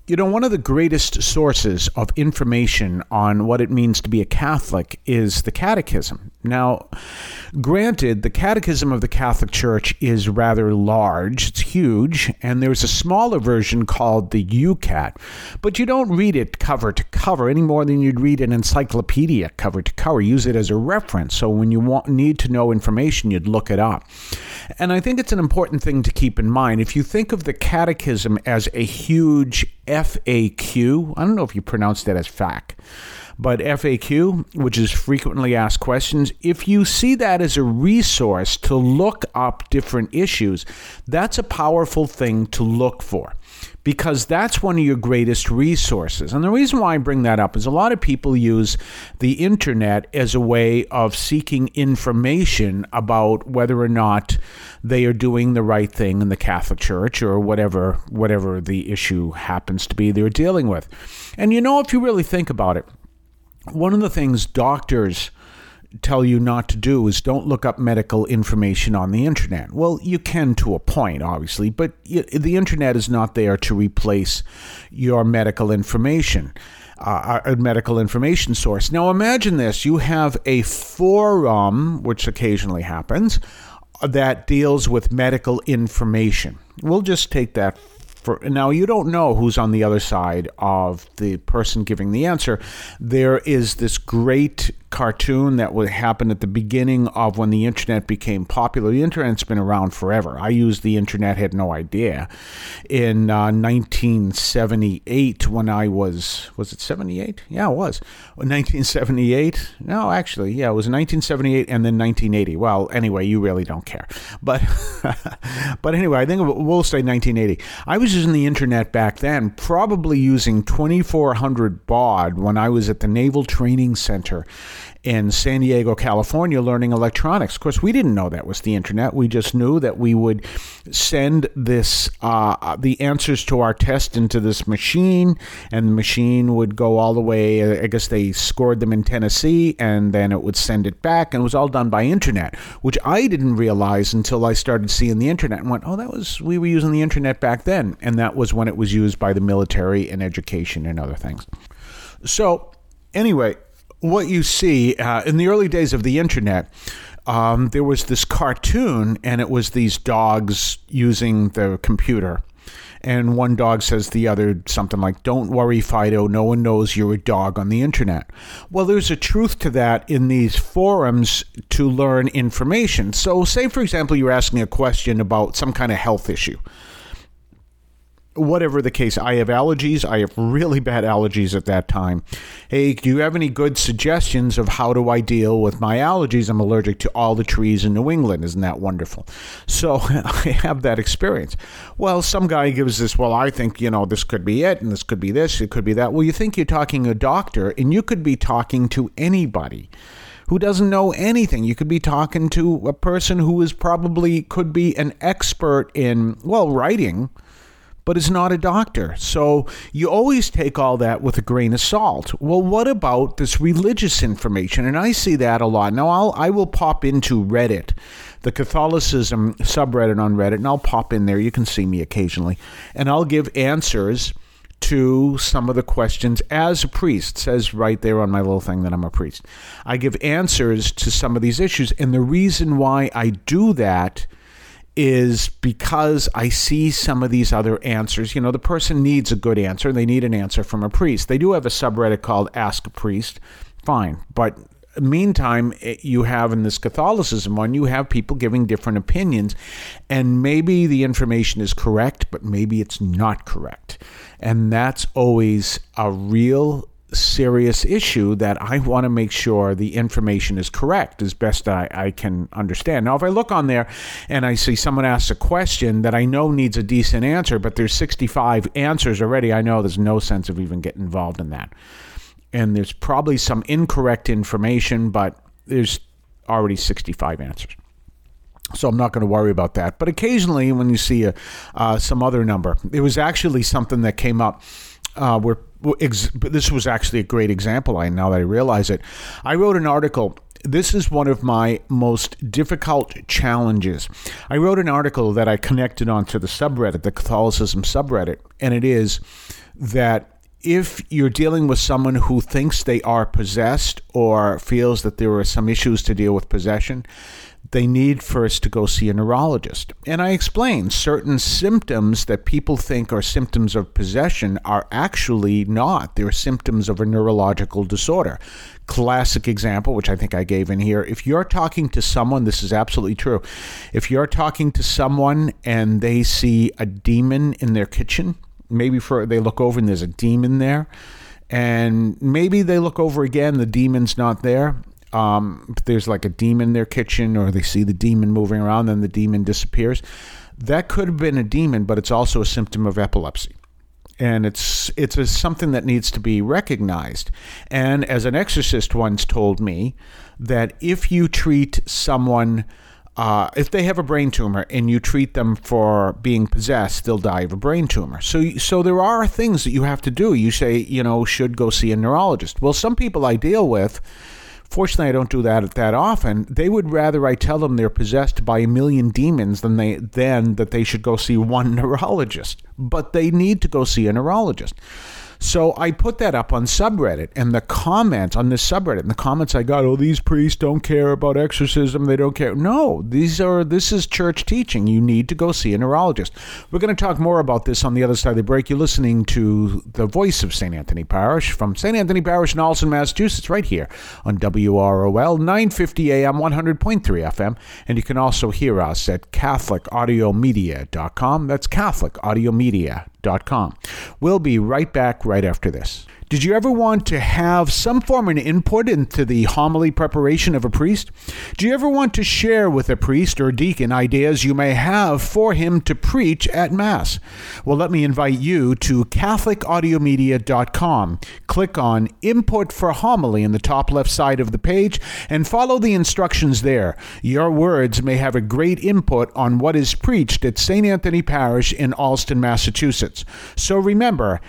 You know, one of the greatest sources of information on what it means to be a Catholic is the Catechism. Now, granted, the Catechism of the Catholic Church is rather large. It's huge, and there's a smaller version called the UCAT, but you don't read it cover to cover any more than you'd read an encyclopedia cover to cover. Use it as a reference, so when you need to know information, you'd look it up. And I think it's an important thing to keep in mind. If you think of the Catechism as a huge FAQ, I don't know if you pronounce that as FAQ, but FAQ, which is frequently asked questions, if you see that as a resource to look up different issues, that's a powerful thing to look for, because that's one of your greatest resources. And the reason why I bring that up is a lot of people use the internet as a way of seeking information about whether or not they are doing the right thing in the Catholic Church or whatever the issue happens to be they're dealing with. And you know, if you really think about it, one of the things doctors tell you not to do is don't look up medical information on the internet. Well, you can to a point, obviously, but the internet is not there to replace your medical information, a medical information source. Now, imagine this. You have a forum, which occasionally happens, that deals with medical information. We'll just take that. Now, you don't know who's on the other side of the person giving the answer. There is this great cartoon that would happen at the beginning of when the internet became popular. The internet's been around forever. I used the internet, had no idea. In 1978, when I was it 78? Yeah, it was. 1978? No, actually, yeah, it was 1978 and then 1980. Well, anyway, you really don't care. But but anyway, I think we'll say 1980. I was using the internet back then, probably using 2400 baud when I was at the Naval Training Center in San Diego, California, learning electronics. Of course, we didn't know that was the internet. We just knew that we would send the answers to our test into this machine, and the machine would go all the way. I guess they scored them in Tennessee, and then it would send it back, and it was all done by internet, which I didn't realize until I started seeing the internet and went, oh, we were using the internet back then, and that was when it was used by the military and education and other things. So, anyway, what you see in the early days of the internet, there was this cartoon, and it was these dogs using the computer. And one dog says to the other something like, "Don't worry, Fido, no one knows you're a dog on the internet." Well, there's a truth to that in these forums to learn information. So say, for example, you're asking a question about some kind of health issue. Whatever the case, I have allergies. I have really bad allergies at that time. Hey, do you have any good suggestions of how do I deal with my allergies? I'm allergic to all the trees in New England. Isn't that wonderful? So I have that experience. Well, some guy gives this, well, I think, this could be it, and this could be this, it could be that. Well, you think you're talking to a doctor, and you could be talking to anybody who doesn't know anything. You could be talking to a person who could be an expert in, writing, but is not a doctor. So you always take all that with a grain of salt. Well, what about this religious information? And I see that a lot. Now, I will pop into Reddit, the Catholicism subreddit on Reddit, and I'll pop in there. You can see me occasionally. And I'll give answers to some of the questions as a priest. It says right there on my little thing that I'm a priest. I give answers to some of these issues. And the reason why I do that is because I see some of these other answers. The person needs a good answer. They need an answer from a priest. They do have a subreddit called Ask a Priest. Fine. But meantime, you have in this Catholicism one, you have people giving different opinions. And maybe the information is correct, but maybe it's not correct. And that's always a real serious issue that I want to make sure the information is correct as best I can understand. Now, if I look on there and I see someone asks a question that I know needs a decent answer, but there's 65 answers already, I know there's no sense of even getting involved in that. And there's probably some incorrect information, but there's already 65 answers. So I'm not going to worry about that. But occasionally when you see some other number, it was actually something that came up where this was actually a great example. Now that I realize it, I wrote an article. This is one of my most difficult challenges. I wrote an article that I connected onto the subreddit, the Catholicism subreddit, and it is that if you're dealing with someone who thinks they are possessed or feels that there are some issues to deal with possession, they need first to go see a neurologist. And I explained certain symptoms that people think are symptoms of possession are actually not. They're symptoms of a neurological disorder. Classic example, which I think I gave in here. If you're talking to someone, this is absolutely true. If you're talking to someone and they see a demon in their kitchen, maybe they look over and there's a demon there, and maybe they look over again, the demon's not there. There's like a demon in their kitchen, or they see the demon moving around, then the demon disappears. That could have been a demon, but it's also a symptom of epilepsy. And it's something that needs to be recognized. And as an exorcist once told me, that if you treat someone, if they have a brain tumor and you treat them for being possessed, they'll die of a brain tumor. So there are things that you have to do. You say, should go see a neurologist. Well, some people I deal with, fortunately, I don't do that often. They would rather I tell them they're possessed by a million demons than that they should go see one neurologist. But they need to go see a neurologist. So I put that up on subreddit, and the comments on this subreddit, and the comments I got, these priests don't care about exorcism, they don't care. No, this is church teaching. You need to go see a neurologist. We're going to talk more about this on the other side of the break. You're listening to the voice of St. Anthony Parish from St. Anthony Parish in Allston, Massachusetts, right here on WROL 950 AM, 100.3 FM, and you can also hear us at CatholicAudiomedia.com. That's CatholicAudiomedia.com. We'll be right back right after this. Did you ever want to have some form of input into the homily preparation of a priest? Do you ever want to share with a priest or deacon ideas you may have for him to preach at Mass? Well, let me invite you to CatholicAudiomedia.com. Click on Input for Homily in the top left side of the page and follow the instructions there. Your words may have a great input on what is preached at St. Anthony Parish in Allston, Massachusetts. So remember,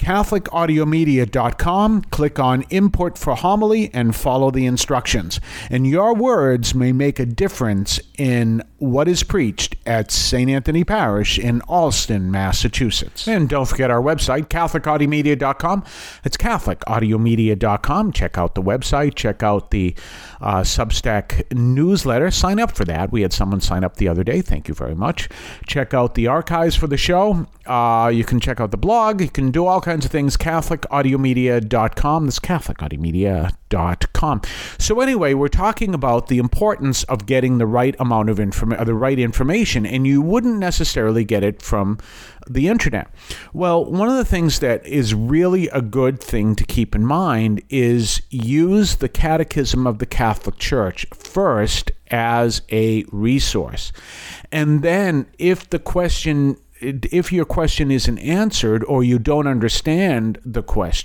CatholicAudiomedia.com, click on Input for Homily and follow the instructions. And your words may make a difference in what is preached at St. Anthony Parish in Allston, Massachusetts. And don't forget our website, CatholicAudiomedia.com. It's CatholicAudiomedia.com. Check out the website. Check out the Substack newsletter. Sign up for that. We had someone sign up the other day. Thank you very much. Check out the archives for the show. You can check out the blog. You can do all kinds of things. CatholicAudiomedia.com. That's CatholicAudiomedia.com. So anyway, we're talking about the importance of getting the right amount of information, and you wouldn't necessarily get it from the internet. Well, one of the things that is really a good thing to keep in mind is use the Catechism of the Catholic Church first as a resource. And then if your question isn't answered, or you don't understand the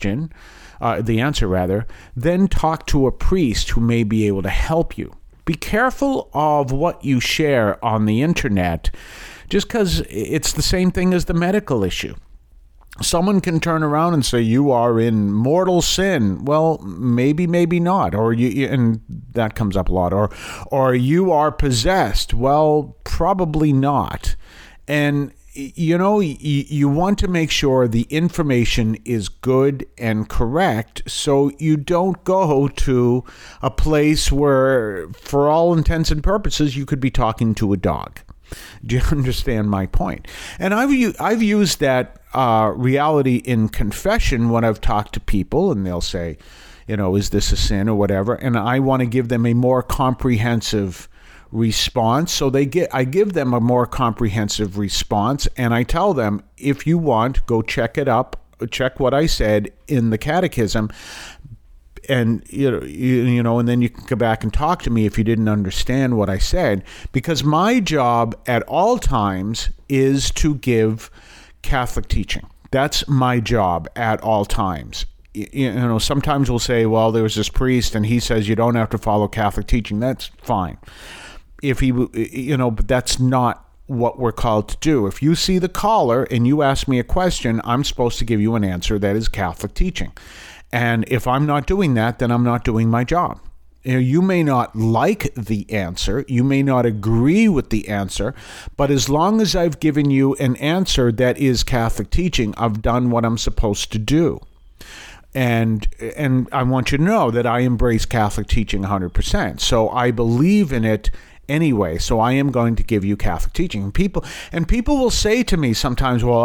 answer, then talk to a priest who may be able to help you. Be careful of what you share on the internet, just because it's the same thing as the medical issue. Someone can turn around and say, you are in mortal sin. Well, maybe not. And that comes up a lot. Or you are possessed. Well, probably not. And you want to make sure the information is good and correct, so you don't go to a place where, for all intents and purposes, you could be talking to a dog. Do you understand my point? And I've used that reality in confession when I've talked to people, and they'll say, is this a sin or whatever? And I want to give them a more comprehensive response. So I give them a more comprehensive response, and I tell them, if you want, go check it up, check what I said in the catechism, and and then you can come back and talk to me if you didn't understand what I said, because my job at all times is to give Catholic teaching. That's my job at all times. Sometimes we'll say, well, there's this priest and he says you don't have to follow Catholic teaching. That's fine. But that's not what we're called to do. If you see the caller and you ask me a question, I'm supposed to give you an answer that is Catholic teaching. And if I'm not doing that, then I'm not doing my job. You may not like the answer, you may not agree with the answer, but as long as I've given you an answer that is Catholic teaching, I've done what I'm supposed to do. And I want you to know that I embrace Catholic teaching 100%. So I believe in it anyway. So I am going to give you Catholic teaching. And people will say to me sometimes, well,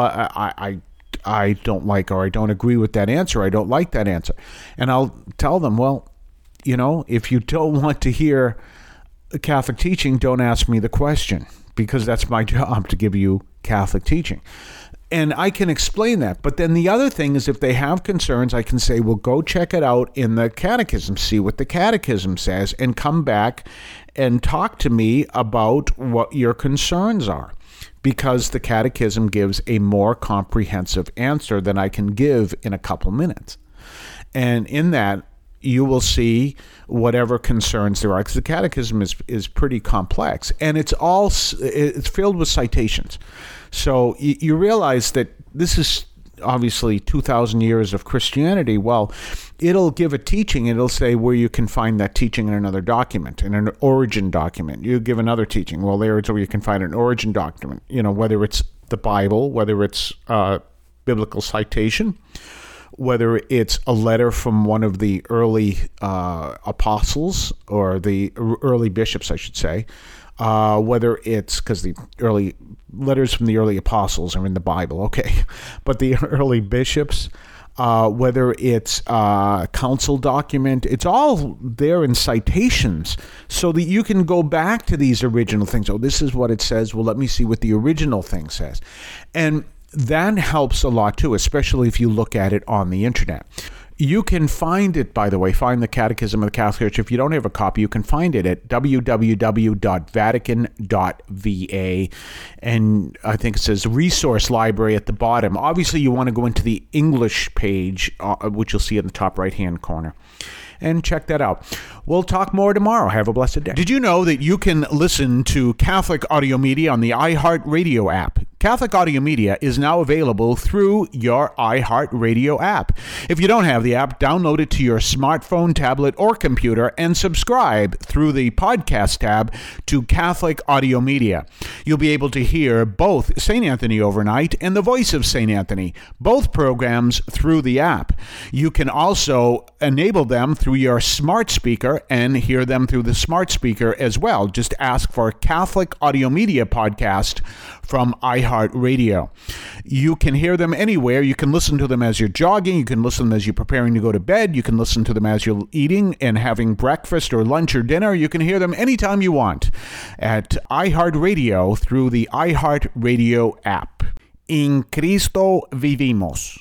I don't like, or I don't agree with that answer. I don't like that answer. And I'll tell them, well, if you don't want to hear Catholic teaching, don't ask me the question, because that's my job to give you Catholic teaching. And I can explain that. But then the other thing is, if they have concerns, I can say, well, go check it out in the catechism, see what the catechism says, and come back and talk to me about what your concerns are. Because the catechism gives a more comprehensive answer than I can give in a couple minutes. And in that, you will see whatever concerns there are, because the catechism is pretty complex, and it's filled with citations. So you realize that this is obviously 2,000 years of Christianity. Well, it'll give a teaching, and it'll say where you can find that teaching in another document, in an origin document. You give another teaching. Well, there's where you can find an origin document, whether it's the Bible, whether it's biblical citation, whether it's a letter from one of the early apostles, or the early bishops, I should say, whether it's, because the early letters from the early apostles are in the Bible, okay, but the early bishops, whether it's a council document, it's all there in citations, so that you can go back to these original things. Oh, this is what it says. Well, let me see what the original thing says. And that helps a lot too, especially if you look at it on the internet. You can find it, by the way, find the Catechism of the Catholic Church. If you don't have a copy, you can find it at www.vatican.va. And I think it says resource library at the bottom. Obviously, you want to go into the English page, which you'll see in the top right-hand corner, and check that out. We'll talk more tomorrow. Have a blessed day. Did you know that you can listen to Catholic Audio Media on the iHeartRadio app? Catholic Audio Media is now available through your iHeartRadio app. If you don't have the app, download it to your smartphone, tablet, or computer and subscribe through the podcast tab to Catholic Audio Media. You'll be able to hear both St. Anthony Overnight and The Voice of St. Anthony, both programs through the app. You can also enable them through your smart speaker and hear them through the smart speaker as well. Just ask for Catholic Audio Media Podcast from iHeartRadio. You can hear them anywhere. You can listen to them as you're jogging. You can listen to them as you're preparing to go to bed. You can listen to them as you're eating and having breakfast or lunch or dinner. You can hear them anytime you want at iHeartRadio through the iHeartRadio app. In Cristo vivimos.